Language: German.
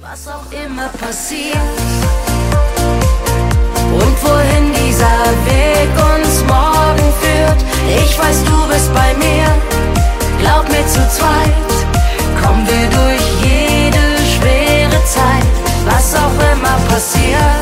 Was auch immer passiert und wohin dieser Weg uns morgen führt, ich weiß, du bist bei mir, glaub mir, zu zweit kommen wir durch jede schwere Zeit. Was auch immer passiert.